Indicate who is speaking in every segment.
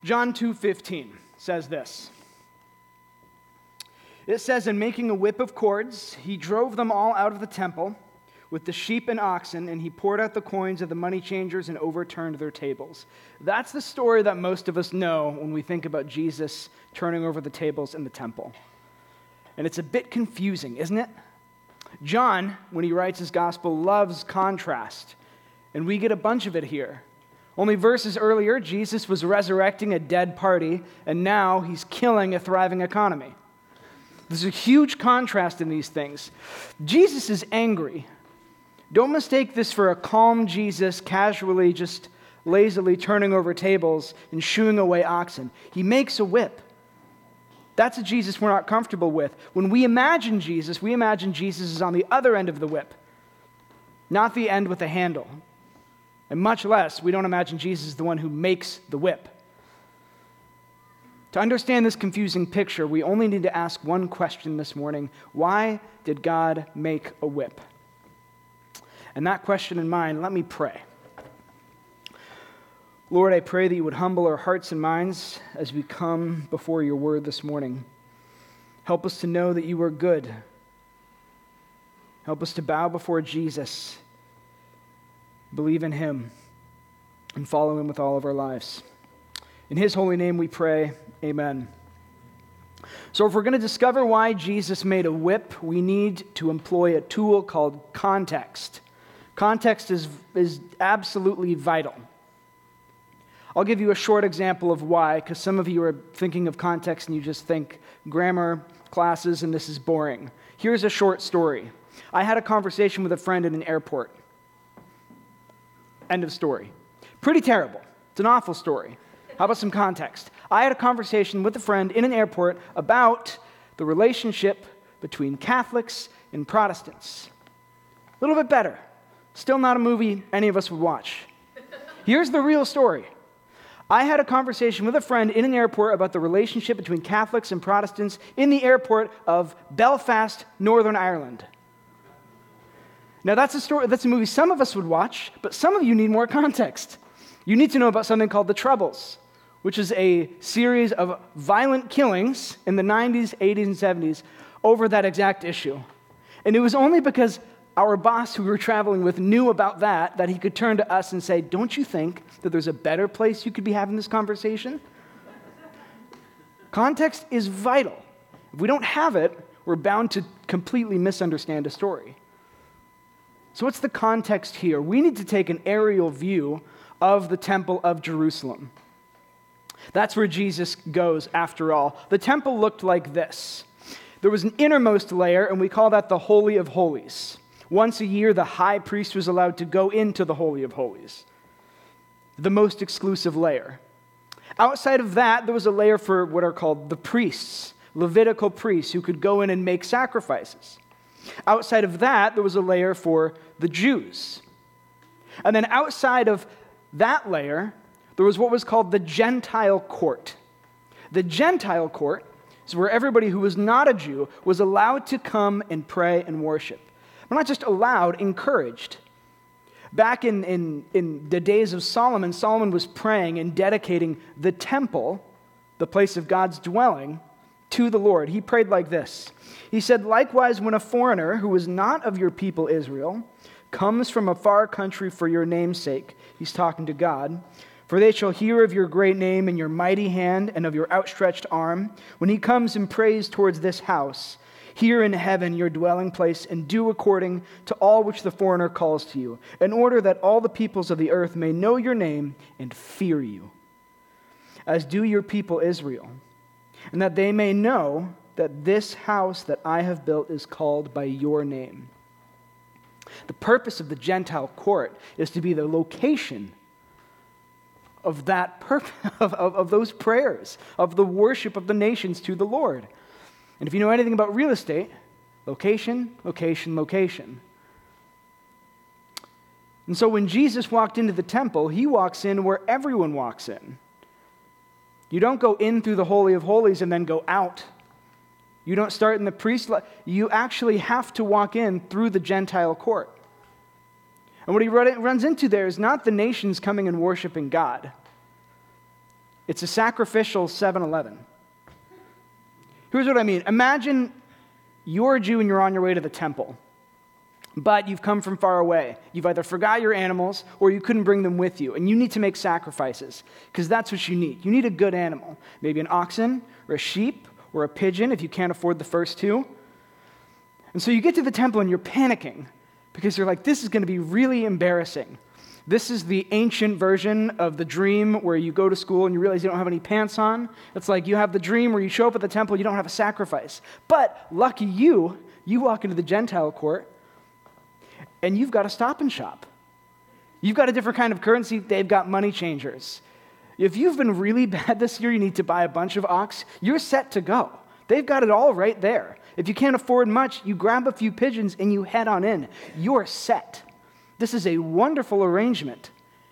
Speaker 1: John 2:15 says this. It says, "In making a whip of cords, he drove them all out of the temple with the sheep and oxen, and he poured out the coins of the money changers and overturned their tables." That's the story that most of us know when we think about Jesus turning over the tables in the temple. And it's a bit confusing, isn't it? John, when he writes his gospel, loves contrast, and we get a bunch of it here. Only verses earlier, Jesus was resurrecting a dead party, and now he's killing a thriving economy. There's a huge contrast in these things. Jesus is angry. Don't mistake this for a calm Jesus casually, just lazily turning over tables and shooing away oxen. He makes a whip. That's a Jesus we're not comfortable with. When we imagine Jesus is on the other end of the whip, not the end with the handle. And much less, we don't imagine Jesus is the one who makes the whip. To understand this confusing picture, we only need to ask one question this morning. Why did God make a whip? And that question in mind, let me pray. Lord, I pray that you would humble our hearts and minds as we come before your word this morning. Help us to know that you are good. Help us to bow before Jesus, believe in him, and follow him with all of our lives. In his holy name we pray, amen. So if we're going to discover why Jesus made a whip, we need to employ a tool called context. Context is absolutely vital. I'll give you a short example of why, because some of you are thinking of context and you just think grammar classes and this is boring. Here's a short story. I had a conversation with a friend in an airport. End of story. Pretty terrible. It's an awful story. How about some context? I had a conversation with a friend in an airport about the relationship between Catholics and Protestants. A little bit better. Still not a movie any of us would watch. Here's the real story. I had a conversation with a friend in an airport about the relationship between Catholics and Protestants in the airport of Belfast, Northern Ireland. Now that's a movie some of us would watch, but some of you need more context. You need to know about something called the Troubles, which is a series of violent killings in the 90s, 80s, and 70s over that exact issue. And it was only because our boss who we were traveling with knew about that he could turn to us and say, "Don't you think that there's a better place you could be having this conversation?" Context is vital. If we don't have it, we're bound to completely misunderstand a story. So what's the context here? We need to take an aerial view of the Temple of Jerusalem. That's where Jesus goes, after all. The temple looked like this. There was an innermost layer, and we call that the Holy of Holies. Once a year, the high priest was allowed to go into the Holy of Holies, the most exclusive layer. Outside of that, there was a layer for what are called the priests, Levitical priests, who could go in and make sacrifices. Outside of that, there was a layer for the Jews. And then outside of that layer, there was what was called the Gentile court. The Gentile court is where everybody who was not a Jew was allowed to come and pray and worship. But not just allowed, encouraged. Back in the days of Solomon, Solomon was praying and dedicating the temple, the place of God's dwelling, to the Lord. He prayed like this. He said, "Likewise, when a foreigner who is not of your people Israel comes from a far country for your name's sake," he's talking to God, "for they shall hear of your great name and your mighty hand and of your outstretched arm, when he comes and prays towards this house, here in heaven your dwelling place, and do according to all which the foreigner calls to you, in order that all the peoples of the earth may know your name and fear you, as do your people Israel, and that they may know that this house that I have built is called by your name." The purpose of the Gentile court is to be the location of of those prayers, of the worship of the nations to the Lord. And if you know anything about real estate, location, location, location. And so when Jesus walked into the temple, he walks in where everyone walks in. You don't go in through the Holy of Holies and then go out. You don't start in the priest. You actually have to walk in through the Gentile court. And what he runs into there is not the nations coming and worshiping God. It's a sacrificial 7-Eleven. Here's what I mean. Imagine you're a Jew and you're on your way to the temple, but you've come from far away. You've either forgot your animals or you couldn't bring them with you, and you need to make sacrifices because that's what you need. You need a good animal, maybe an oxen or a sheep or a pigeon if you can't afford the first two. And so you get to the temple and you're panicking because you're like, this is going to be really embarrassing. This is the ancient version of the dream where you go to school and you realize you don't have any pants on. It's like you have the dream where you show up at the temple, you don't have a sacrifice. But lucky you walk into the Gentile court and you've got a Stop and Shop. You've got a different kind of currency. They've got money changers. If you've been really bad this year, you need to buy a bunch of ox, you're set to go. They've got it all right there. If you can't afford much, you grab a few pigeons and you head on in. You're set. This is a wonderful arrangement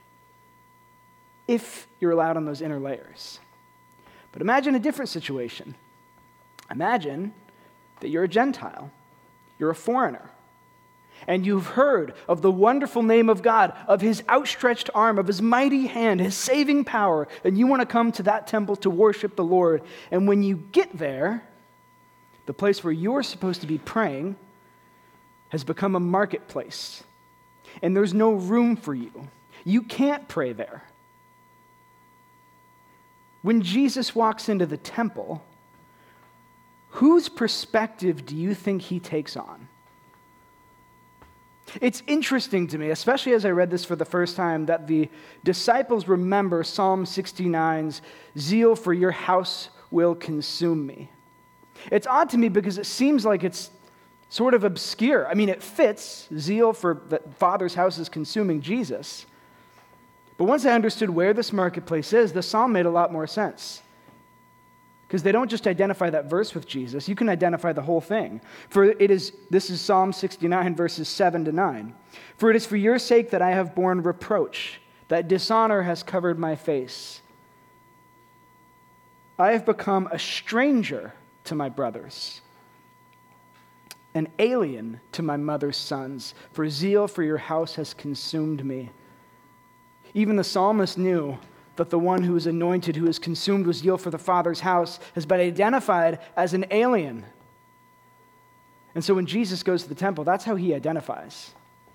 Speaker 1: if you're allowed on those inner layers. But imagine a different situation. Imagine that you're a Gentile. You're a foreigner. And you've heard of the wonderful name of God, of his outstretched arm, of his mighty hand, his saving power, and you want to come to that temple to worship the Lord. And when you get there, the place where you're supposed to be praying has become a marketplace. And there's no room for you. You can't pray there. When Jesus walks into the temple, whose perspective do you think he takes on? It's interesting to me, especially as I read this for the first time, that the disciples remember Psalm 69's zeal for your house will consume me. It's odd to me because it seems like it's sort of obscure. I mean, it fits. Zeal for the Father's house is consuming Jesus. But once I understood where this marketplace is, the psalm made a lot more sense. Because they don't just identify that verse with Jesus, you can identify the whole thing. This is Psalm 69, verses 7-9. For it is for your sake that I have borne reproach, that dishonor has covered my face. I have become a stranger to my brothers, an alien to my mother's sons, for zeal for your house has consumed me. Even the psalmist knew that the one who is anointed, who is consumed with zeal for the Father's house, has been identified as an alien. And so when Jesus goes to the temple, that's how he identifies.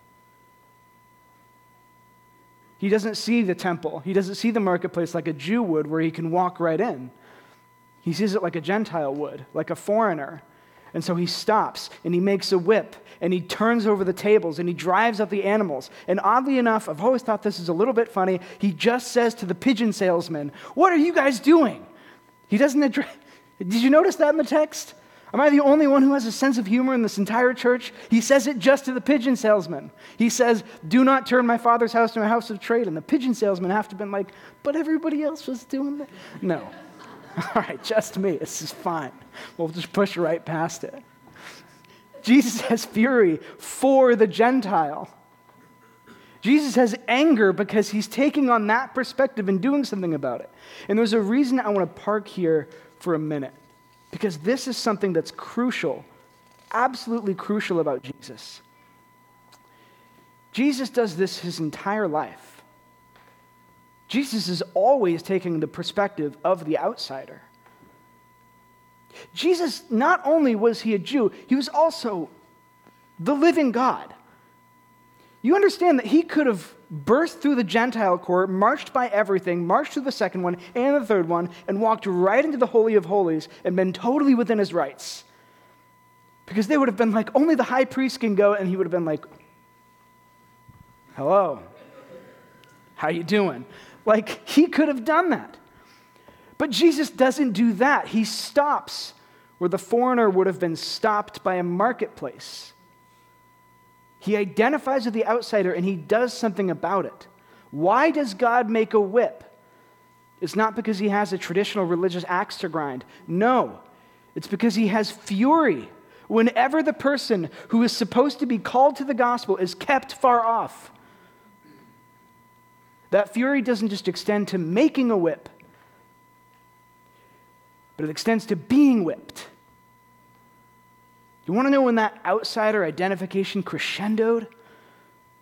Speaker 1: He doesn't see the temple. He doesn't see the marketplace like a Jew would, where he can walk right in. He sees it like a Gentile would, like a foreigner. And so he stops, and he makes a whip, and he turns over the tables, and he drives up the animals. And oddly enough, I've always thought this is a little bit funny, he just says to the pigeon salesman, "What are you guys doing?" He doesn't address... Did you notice that in the text? Am I the only one who has a sense of humor in this entire church? He says it just to the pigeon salesman. He says, "Do not turn my Father's house to a house of trade." And the pigeon salesman have to have been like, "But everybody else was doing that." No. All right, just me. This is fine. We'll just push right past it. Jesus has fury for the Gentile. Jesus has anger because he's taking on that perspective and doing something about it. And there's a reason I want to park here for a minute, because this is something that's crucial, absolutely crucial about Jesus. Jesus does this his entire life. Jesus is always taking the perspective of the outsider. Jesus, not only was he a Jew, he was also the living God. You understand that he could have burst through the Gentile court, marched by everything, marched through the second one and the third one, and walked right into the Holy of Holies and been totally within his rights. Because they would have been like, only the high priest can go, and he would have been like, "Hello, how you doing?" Like, he could have done that. But Jesus doesn't do that. He stops where the foreigner would have been stopped by a marketplace. He identifies with the outsider and he does something about it. Why does God make a whip? It's not because he has a traditional religious axe to grind. No, it's because he has fury whenever the person who is supposed to be called to the gospel is kept far off. That fury doesn't just extend to making a whip, but it extends to being whipped. You want to know when that outsider identification crescendoed?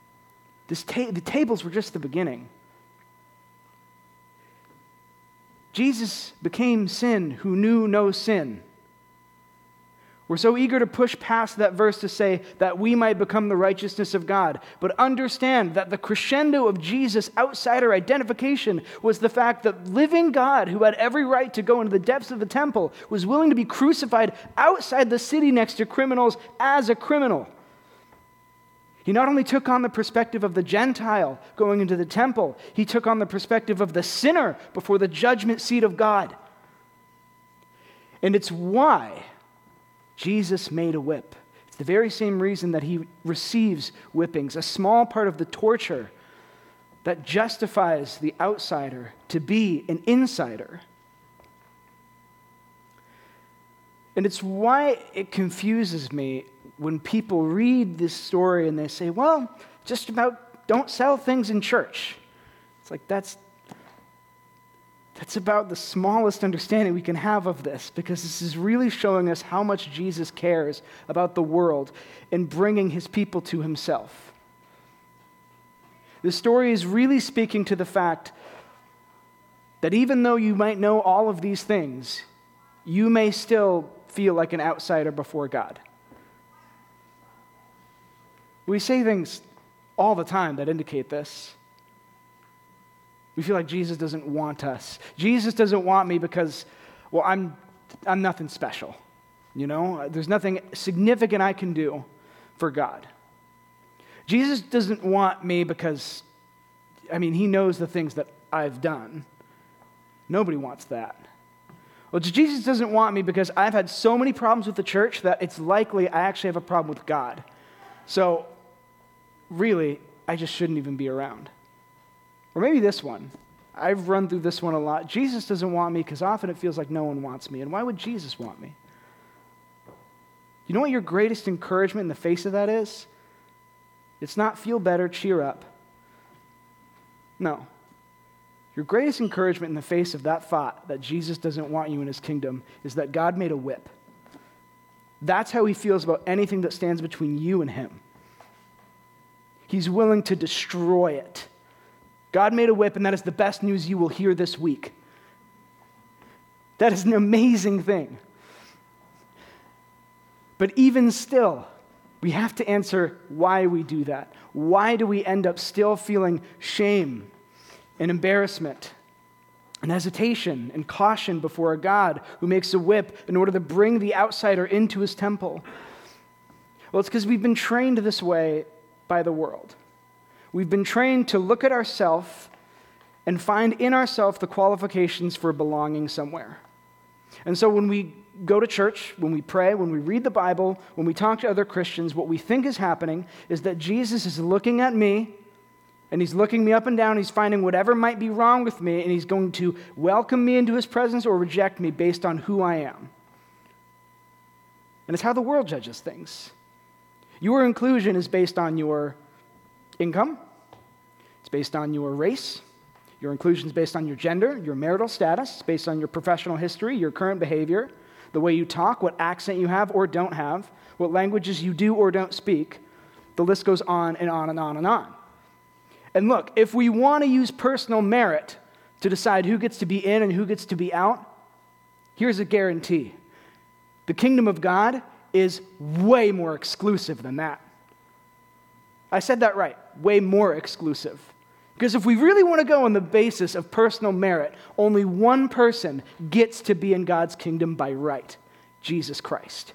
Speaker 1: The tables were just the beginning. Jesus became sin who knew no sin. We're so eager to push past that verse to say that we might become the righteousness of God. But understand that the crescendo of Jesus' outsider identification was the fact that living God, who had every right to go into the depths of the temple, was willing to be crucified outside the city next to criminals as a criminal. He not only took on the perspective of the Gentile going into the temple, he took on the perspective of the sinner before the judgment seat of God. And it's why Jesus made a whip. It's the very same reason that he receives whippings, a small part of the torture that justifies the outsider to be an insider. And it's why it confuses me when people read this story and they say, well, just about don't sell things in church. It's like that's about the smallest understanding we can have of this, because this is really showing us how much Jesus cares about the world and bringing his people to himself. This story is really speaking to the fact that even though you might know all of these things, you may still feel like an outsider before God. We say things all the time that indicate this. We feel like Jesus doesn't want us. Jesus doesn't want me because, well, I'm nothing special. You know, there's nothing significant I can do for God. Jesus doesn't want me because, he knows the things that I've done. Nobody wants that. Well, Jesus doesn't want me because I've had so many problems with the church that it's likely I actually have a problem with God. So, really, I just shouldn't even be around. Or maybe this one. I've run through this one a lot. Jesus doesn't want me because often it feels like no one wants me. And why would Jesus want me? You know what your greatest encouragement in the face of that is? It's not feel better, cheer up. No. Your greatest encouragement in the face of that thought that Jesus doesn't want you in his kingdom is that God made a whip. That's how he feels about anything that stands between you and him. He's willing to destroy it. God made a whip, and that is the best news you will hear this week. That is an amazing thing. But even still, we have to answer why we do that. Why do we end up still feeling shame and embarrassment and hesitation and caution before a God who makes a whip in order to bring the outsider into his temple? Well, it's because we've been trained this way by the world. We've been trained to look at ourselves and find in ourselves the qualifications for belonging somewhere. And so when we go to church, when we pray, when we read the Bible, when we talk to other Christians, what we think is happening is that Jesus is looking at me, and he's looking me up and down, he's finding whatever might be wrong with me, and he's going to welcome me into his presence or reject me based on who I am. And it's how the world judges things. Your inclusion is based on your income. It's based on your race. Your inclusion is based on your gender, your marital status. It's based on your professional history, your current behavior, the way you talk, what accent you have or don't have, what languages you do or don't speak. The list goes on and on and on and on. And look, if we want to use personal merit to decide who gets to be in and who gets to be out, here's a guarantee. The kingdom of God is way more exclusive than that. I said that right, way more exclusive. Because if we really want to go on the basis of personal merit, only one person gets to be in God's kingdom by right, Jesus Christ.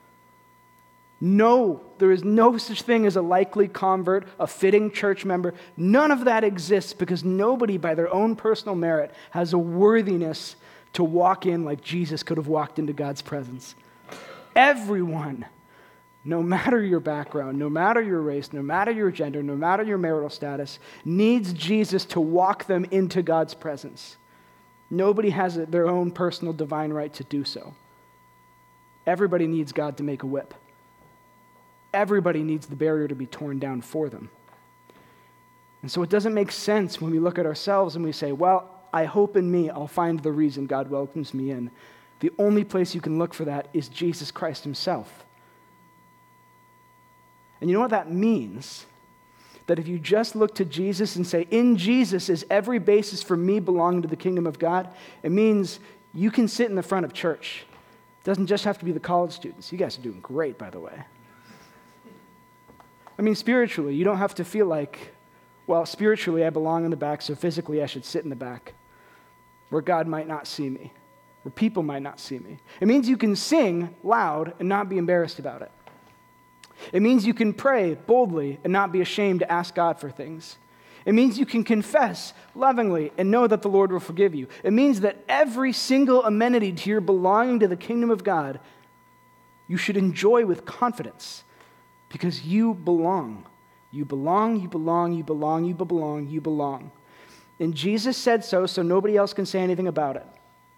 Speaker 1: No, there is no such thing as a likely convert, a fitting church member. None of that exists because nobody by their own personal merit has a worthiness to walk in like Jesus could have walked into God's presence. Everyone, no matter your background, no matter your race, no matter your gender, no matter your marital status, needs Jesus to walk them into God's presence. Nobody has their own personal divine right to do so. Everybody needs God to make a whip. Everybody needs the barrier to be torn down for them. And so it doesn't make sense when we look at ourselves and we say, well, I hope in me I'll find the reason God welcomes me in. The only place you can look for that is Jesus Christ himself. And you know what that means? that if you just look to Jesus and say, in Jesus is every basis for me belonging to the kingdom of God, it means you can sit in the front of church. It doesn't just have to be the college students. You guys are doing great, by the way. I mean, spiritually, you don't have to feel like, well, spiritually I belong in the back, so physically I should sit in the back, where God might not see me, where people might not see me. It means you can sing loud and not be embarrassed about it. It means you can pray boldly and not be ashamed to ask God for things. It means you can confess lovingly and know that the Lord will forgive you. It means that every single amenity to your belonging to the kingdom of God, you should enjoy with confidence because you belong. You belong, you belong, you belong, you belong, you belong. And Jesus said so nobody else can say anything about it.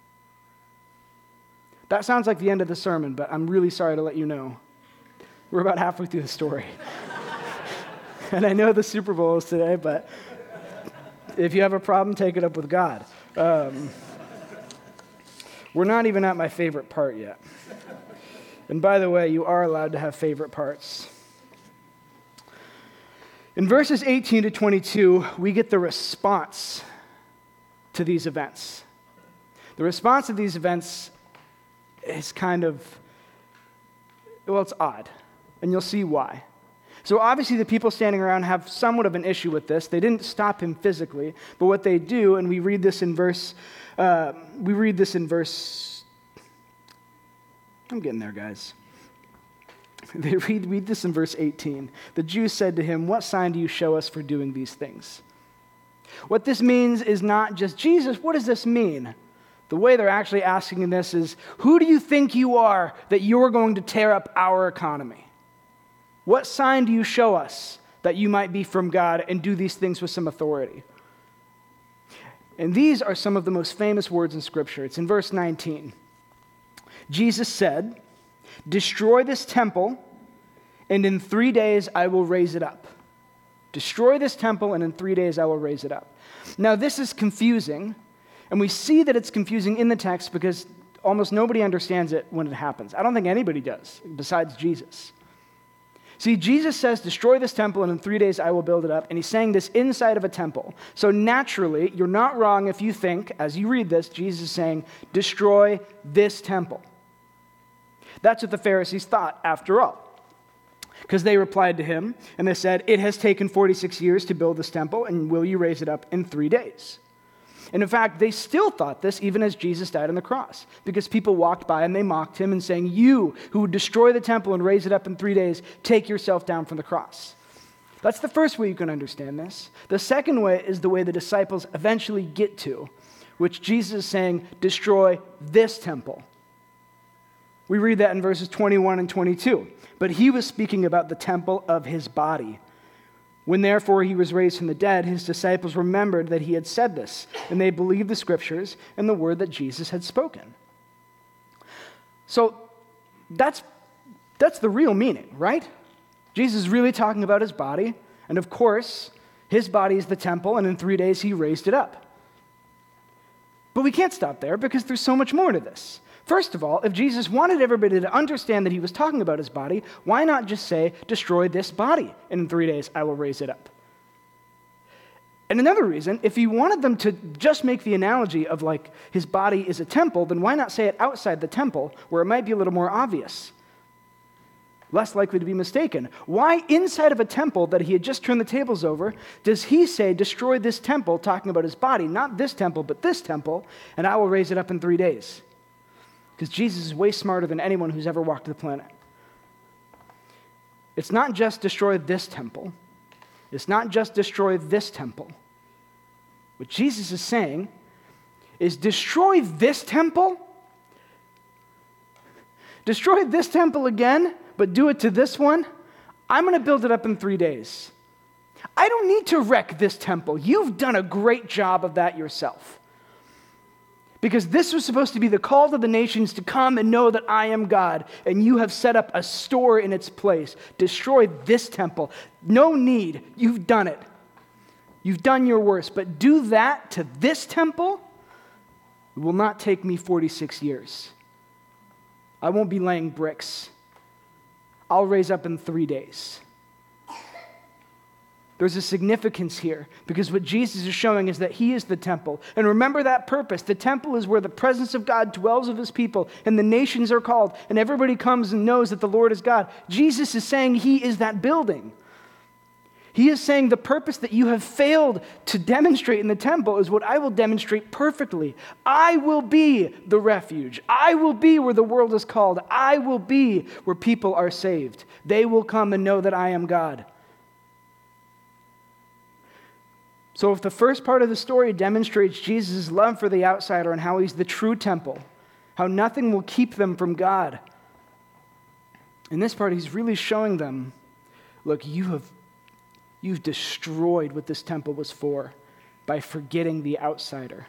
Speaker 1: That sounds like the end of the sermon, but I'm really sorry to let you know. We're about halfway through the story. And I know the Super Bowl is today, but if you have a problem, take it up with God. We're not even at my favorite part yet. And by the way, you are allowed to have favorite parts. In verses 18 to 22, we get the response to these events. The response to these events is kind of, well, it's odd. And you'll see why. So obviously the people standing around have somewhat of an issue with this. They didn't stop him physically, but what they do, and we read this in verse, I'm getting there, guys. They read this in verse 18. The Jews said to him, "What sign do you show us for doing these things?" What this means is not just, Jesus, what does this mean? The way they're actually asking this is, who do you think you are that you're going to tear up our economy? What sign do you show us that you might be from God and do these things with some authority? And these are some of the most famous words in Scripture. It's in verse 19. Jesus said, "Destroy this temple, and in 3 days I will raise it up." Destroy this temple, and in 3 days I will raise it up. Now, this is confusing, and we see that it's confusing in the text because almost nobody understands it when it happens. I don't think anybody does, besides Jesus. See, Jesus says, destroy this temple, and in 3 days I will build it up. And he's saying this inside of a temple. So naturally, you're not wrong if you think, as you read this, Jesus is saying, destroy this temple. That's what the Pharisees thought, after all. Because they replied to him, and they said, it has taken 46 years to build this temple, and will you raise it up in 3 days? And in fact, they still thought this even as Jesus died on the cross, because people walked by and they mocked him and saying, you who would destroy the temple and raise it up in 3 days, take yourself down from the cross. That's the first way you can understand this. The second way is the way the disciples eventually get to, which Jesus is saying, destroy this temple. We read that in verses 21 and 22. But he was speaking about the temple of his body. When therefore he was raised from the dead, his disciples remembered that he had said this, and they believed the scriptures and the word that Jesus had spoken. So that's the real meaning, right? Jesus is really talking about his body, and of course, his body is the temple, and in 3 days he raised it up. But we can't stop there because there's so much more to this. First of all, if Jesus wanted everybody to understand that he was talking about his body, why not just say, destroy this body, and in 3 days I will raise it up? And another reason, if he wanted them to just make the analogy of like his body is a temple, then why not say it outside the temple where it might be a little more obvious? Less likely to be mistaken. Why inside of a temple that he had just turned the tables over, does he say, destroy this temple, talking about his body, not this temple, but this temple, and I will raise it up in 3 days? Because Jesus is way smarter than anyone who's ever walked the planet. It's not just destroy this temple. It's not just destroy this temple. What Jesus is saying is destroy this temple, destroy this temple again, but do it to this one. I'm going to build it up in 3 days. I don't need to wreck this temple. You've done a great job of that yourself. Because this was supposed to be the call to the nations to come and know that I am God, and you have set up a store in its place. Destroy this temple. No need. You've done it. You've done your worst. But do that to this temple, it will not take me 46 years. I won't be laying bricks. I'll raise up in 3 days. There's a significance here because what Jesus is showing is that he is the temple. And remember that purpose. The temple is where the presence of God dwells with his people and the nations are called and everybody comes and knows that the Lord is God. Jesus is saying he is that building. He is saying the purpose that you have failed to demonstrate in the temple is what I will demonstrate perfectly. I will be the refuge. I will be where the world is called. I will be where people are saved. They will come and know that I am God. So if the first part of the story demonstrates Jesus' love for the outsider and how he's the true temple, how nothing will keep them from God, in this part he's really showing them, look, you've destroyed what this temple was for by forgetting the outsider.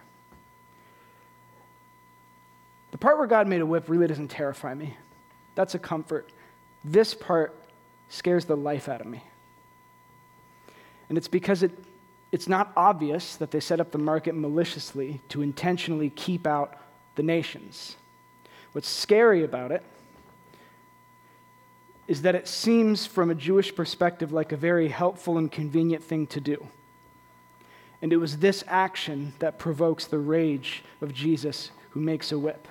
Speaker 1: The part where God made a whip really doesn't terrify me. That's a comfort. This part scares the life out of me. And it's because it's not obvious that they set up the market maliciously to intentionally keep out the nations. What's scary about it is that it seems from a Jewish perspective like a very helpful and convenient thing to do. And it was this action that provokes the rage of Jesus who makes a whip.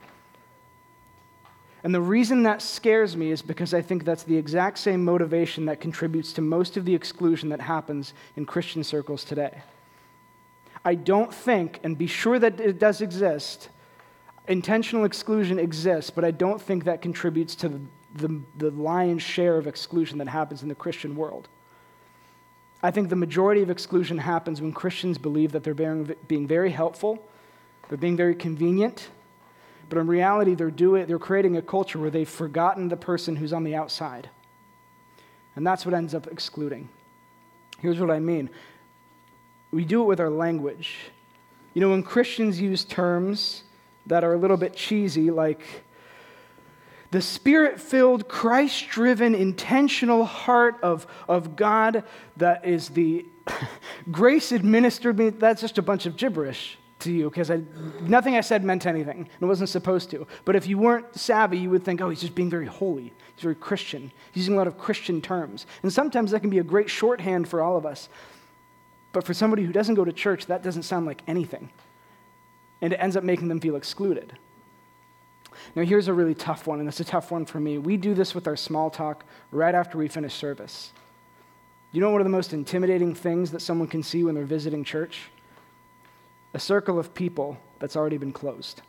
Speaker 1: And the reason that scares me is because I think that's the exact same motivation that contributes to most of the exclusion that happens in Christian circles today. I don't think, and be sure that it does exist, intentional exclusion exists, but I don't think that contributes to the lion's share of exclusion that happens in the Christian world. I think the majority of exclusion happens when Christians believe that they're being very helpful, they're being very convenient, but in reality, they're creating a culture where they've forgotten the person who's on the outside. And that's what ends up excluding. Here's what I mean. We do it with our language. You know, when Christians use terms that are a little bit cheesy, like the Spirit-filled, Christ-driven, intentional heart of God that is the grace-administered, that's just a bunch of gibberish to you, because nothing I said meant anything, and it wasn't supposed to. But if you weren't savvy, you would think, oh, he's just being very holy. He's very Christian. He's using a lot of Christian terms. And sometimes that can be a great shorthand for all of us. But for somebody who doesn't go to church, that doesn't sound like anything. And it ends up making them feel excluded. Now, here's a really tough one, and it's a tough one for me. We do this with our small talk right after we finish service. You know one of the most intimidating things that someone can see when they're visiting church? A circle of people that's already been closed.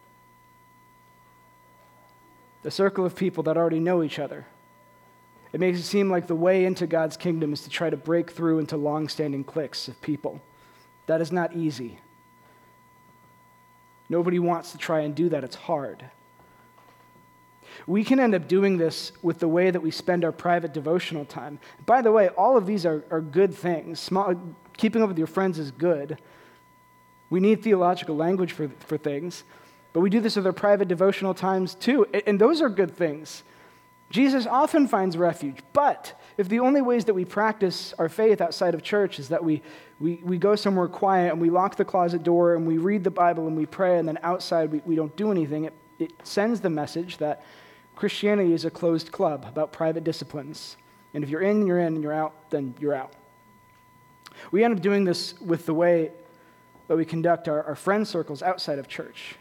Speaker 1: A circle of people that already know each other. It makes it seem like the way into God's kingdom is to try to break through into long-standing cliques of people. That is not easy. Nobody wants to try and do that. It's hard. We can end up doing this with the way that we spend our private devotional time. By the way, all of these are good things. Keeping up with your friends is good. We need theological language for things, but we do this with our private devotional times too, and those are good things. Jesus often finds refuge, but if the only ways that we practice our faith outside of church is that we go somewhere quiet and we lock the closet door and we read the Bible and we pray, and then outside we don't do anything, it sends the message that Christianity is a closed club about private disciplines. And if you're in, you're in, and you're out, then you're out. We end up doing this with the way that we conduct our friend circles outside of church.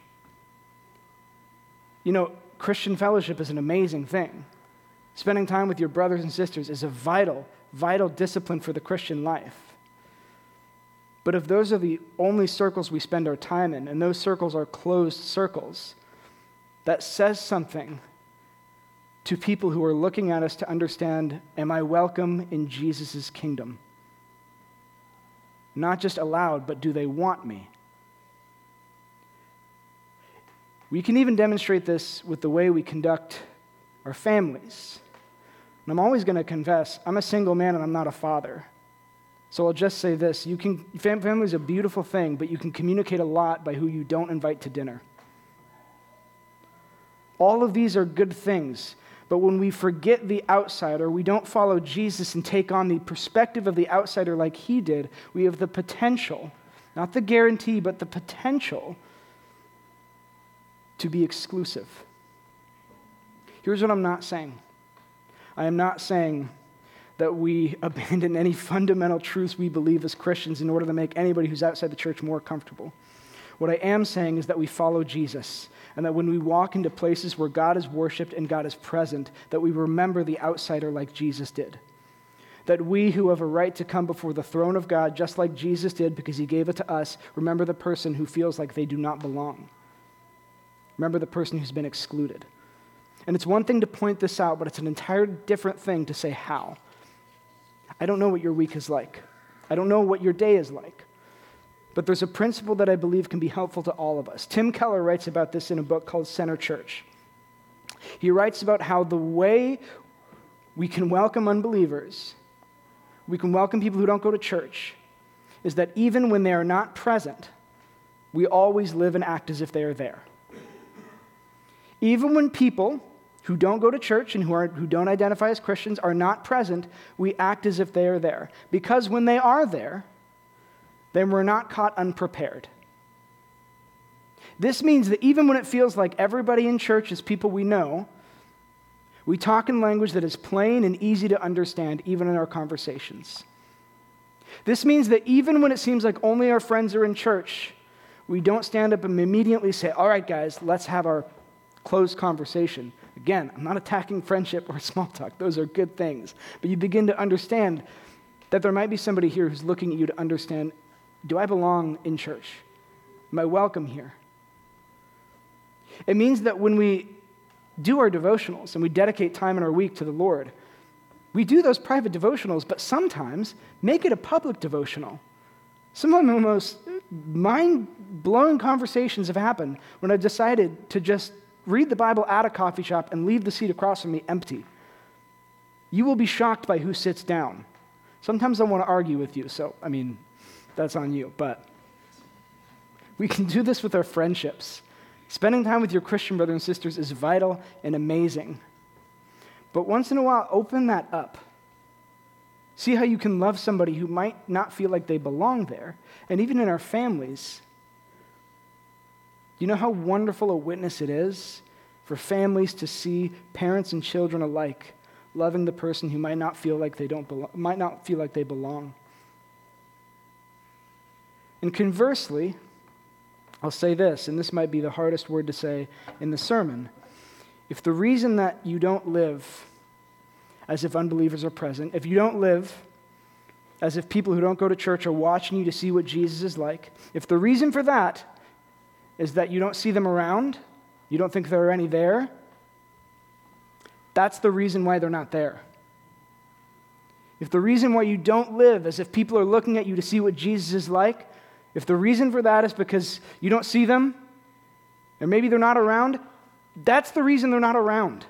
Speaker 1: You know, Christian fellowship is an amazing thing. Spending time with your brothers and sisters is a vital, vital discipline for the Christian life. But if those are the only circles we spend our time in, and those circles are closed circles, that says something to people who are looking at us to understand, am I welcome in Jesus' kingdom? Not just allowed, but do they want me? We can even demonstrate this with the way we conduct our families. And I'm always going to confess, I'm a single man and I'm not a father. So I'll just say this, family is a beautiful thing, but you can communicate a lot by who you don't invite to dinner. All of these are good things, but when we forget the outsider, we don't follow Jesus and take on the perspective of the outsider like he did, we have the potential, not the guarantee, but the potential to be exclusive. Here's what I'm not saying. I am not saying that we abandon any fundamental truths we believe as Christians in order to make anybody who's outside the church more comfortable. What I am saying is that we follow Jesus, and that when we walk into places where God is worshiped and God is present, that we remember the outsider like Jesus did. That we who have a right to come before the throne of God, just like Jesus did because he gave it to us, remember the person who feels like they do not belong. Remember the person who's been excluded. And it's one thing to point this out, but it's an entirely different thing to say how. I don't know what your week is like. I don't know what your day is like. But there's a principle that I believe can be helpful to all of us. Tim Keller writes about this in a book called Center Church. He writes about how the way we can welcome unbelievers, we can welcome people who don't go to church, is that even when they are not present, we always live and act as if they are there. Even when people who don't go to church and who don't identify as Christians are not present, we act as if they are there. Because when they are there, then we're not caught unprepared. This means that even when it feels like everybody in church is people we know, we talk in language that is plain and easy to understand, even in our conversations. This means that even when it seems like only our friends are in church, we don't stand up and immediately say, all right, guys, let's have our closed conversation. Again, I'm not attacking friendship or small talk. Those are good things. But you begin to understand that there might be somebody here who's looking at you to understand, do I belong in church? Am I welcome here? It means that when we do our devotionals and we dedicate time in our week to the Lord, we do those private devotionals, but sometimes make it a public devotional. Some of the most mind-blowing conversations have happened when I've decided to just read the Bible at a coffee shop and leave the seat across from me empty. You will be shocked by who sits down. Sometimes I want to argue with you, so, that's on you. But we can do this with our friendships. Spending time with your Christian brothers and sisters is vital and amazing. But once in a while, open that up. See how you can love somebody who might not feel like they belong there. And even in our families, you know how wonderful a witness it is for families to see parents and children alike loving the person who might not feel like they belong. And conversely, I'll say this, and this might be the hardest word to say in the sermon. If the reason that you don't live as if unbelievers are present, if you don't live as if people who don't go to church are watching you to see what Jesus is like, if the reason for that is that you don't see them around, you don't think there are any there, that's the reason why they're not there. If the reason why you don't live as if people are looking at you to see what Jesus is like, if the reason for that is because you don't see them, or maybe they're not around, that's the reason they're not around.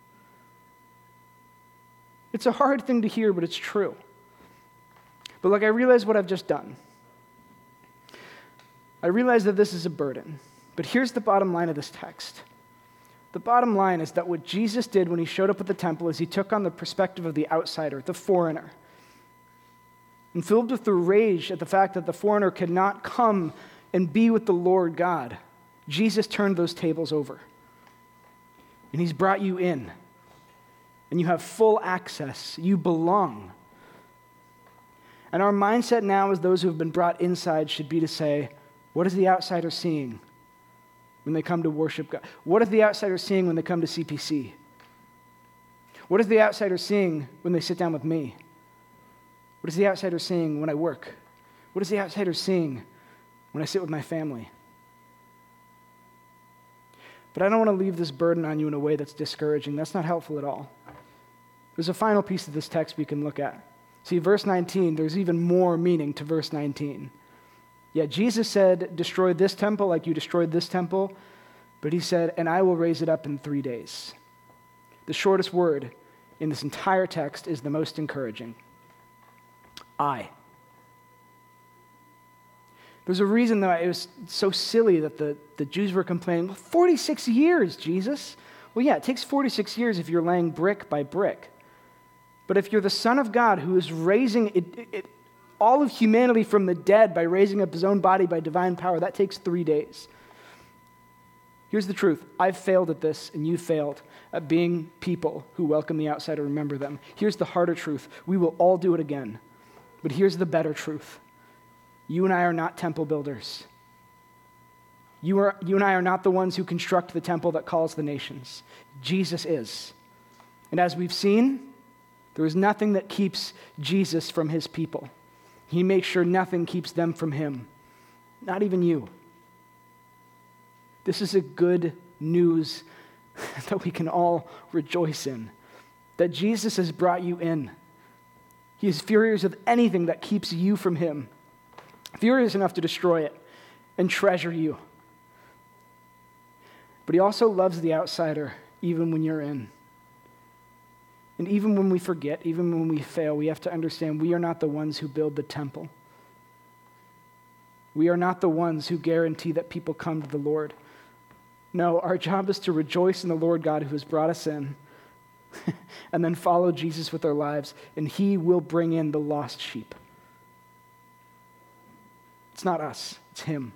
Speaker 1: It's a hard thing to hear, but it's true. But I realize what I've just done. I realize that this is a burden. But here's the bottom line of this text. The bottom line is that what Jesus did when he showed up at the temple is he took on the perspective of the outsider, the foreigner. And filled with the rage at the fact that the foreigner could not come and be with the Lord God, Jesus turned those tables over. And he's brought you in. And you have full access. You belong. And our mindset now as those who have been brought inside should be to say, what is the outsider seeing when they come to worship God? What is the outsider seeing when they come to CPC? What is the outsider seeing when they sit down with me? What is the outsider seeing when I work? What is the outsider seeing when I sit with my family? But I don't want to leave this burden on you in a way that's discouraging. That's not helpful at all. There's a final piece of this text we can look at. See, verse 19, there's even more meaning to verse 19. Yeah, Jesus said, destroy this temple like you destroyed this temple, but he said, and I will raise it up in 3 days. The shortest word in this entire text is the most encouraging. I. There's a reason that it was so silly that the Jews were complaining, well, 46 years, Jesus. Well, yeah, it takes 46 years if you're laying brick by brick. But if you're the Son of God who is raising all of humanity from the dead by raising up his own body by divine power, that takes 3 days. Here's the truth. I've failed at this, and you failed at being people who welcome the outsider and remember them. Here's the harder truth. We will all do it again. But here's the better truth. You and I are not temple builders. You and I are not the ones who construct the temple that calls the nations. Jesus is. And as we've seen, there is nothing that keeps Jesus from his people. He makes sure nothing keeps them from him. Not even you. This is a good news that we can all rejoice in. That Jesus has brought you in. He is furious with anything that keeps you from him. Furious enough to destroy it and treasure you. But he also loves the outsider even when you're in. And even when we forget, even when we fail, we have to understand we are not the ones who build the temple. We are not the ones who guarantee that people come to the Lord. No, our job is to rejoice in the Lord God who has brought us in and then follow Jesus with our lives, and he will bring in the lost sheep. It's not us, it's him.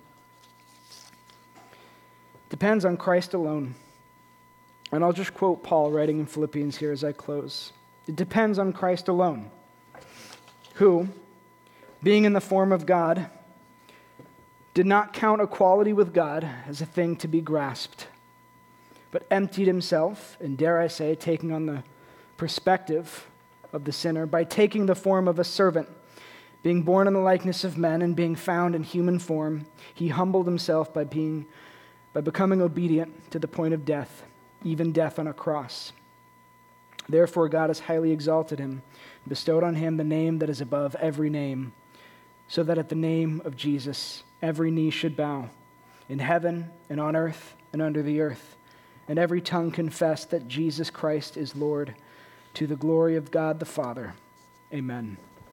Speaker 1: Depends on Christ alone. And I'll just quote Paul writing in Philippians here as I close. It depends on Christ alone, who, being in the form of God, did not count equality with God as a thing to be grasped, but emptied himself, and dare I say, taking on the perspective of the sinner, by taking the form of a servant, being born in the likeness of men and being found in human form, he humbled himself by becoming obedient to the point of death, even death on a cross. Therefore God has highly exalted him, and bestowed on him the name that is above every name, so that at the name of Jesus every knee should bow, in heaven and on earth and under the earth, and every tongue confess that Jesus Christ is Lord, to the glory of God the Father. Amen.